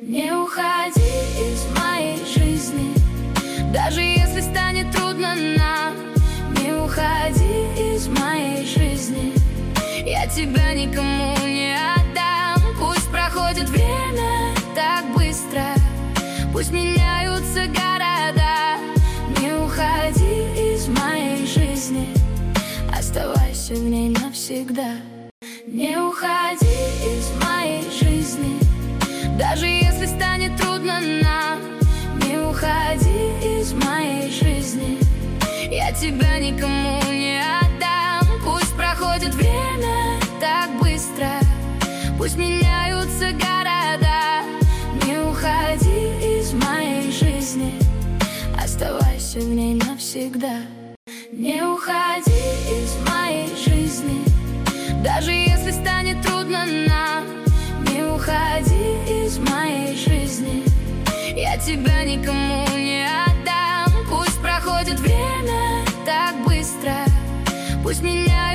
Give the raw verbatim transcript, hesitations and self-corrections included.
Не уходи из моей жизни, даже если станет трудно нам. Не уходи из моей жизни, я тебя никому не отдам. Пусть проходит время так быстро, пусть меняются города. Не уходи из моей жизни, оставайся в ней навсегда. Не уходи из моей жизни, даже если станет трудно нам. Не уходи из моей жизни, я тебя никому не отдам. Пусть проходит время так быстро, пусть меняются города. Не уходи из моей жизни, оставайся в ней навсегда. Не уходи из моей жизни, даже если станет трудно нам. Не уходи из моей жизни, я тебя никому не отдам. Пусть проходит время так быстро, пусть меня